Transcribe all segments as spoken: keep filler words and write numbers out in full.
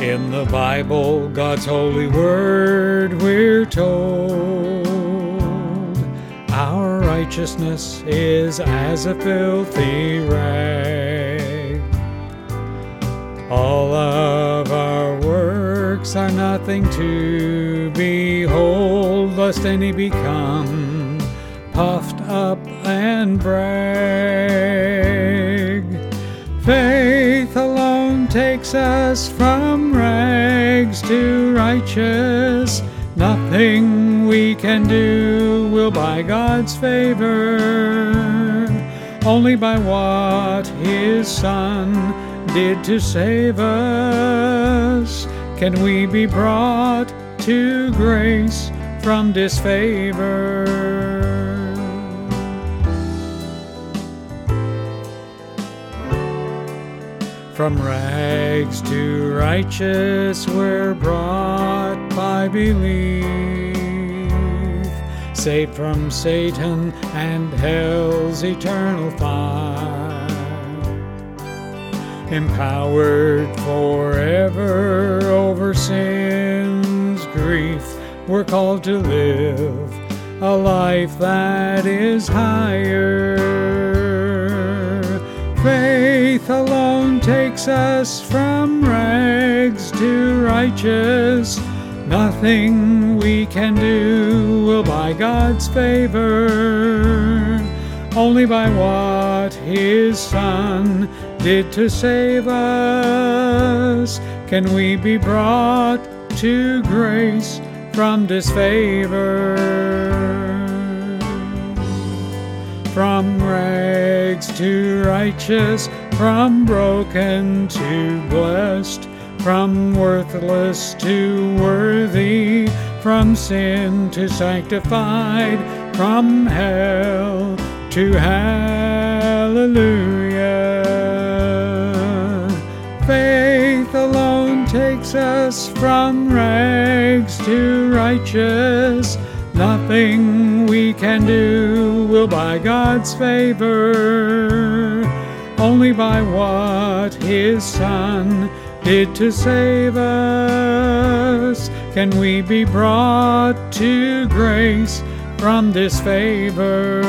In the Bible, God's holy word, we're told, our righteousness is as a filthy rag. All of our works are nothing to behold, lest any become puffed up and brag. Faith alone takes us from rags to righteous. Nothing we can do will buy God's favor. Only by what His Son did to save us can we be brought to grace from disfavor. From rags to righteous we're brought by belief, saved from Satan and hell's eternal fire, empowered forever over sin's grief. We're called to live a life that is higher. Faith alone takes us from rags to righteous. Nothing we can do will buy God's favor. Only by what His Son did to save us can we be brought to grace from disfavor. From rags to righteous, from broken to blessed, from worthless to worthy, from sin to sanctified, from hell to hallelujah. Faith alone takes us from rags to righteous. Nothing we can do will buy God's favor. Only by what His Son did to save us can we be brought to grace from disfavor.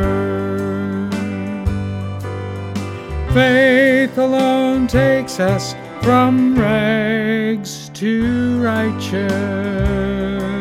Faith alone takes us from rags to righteous.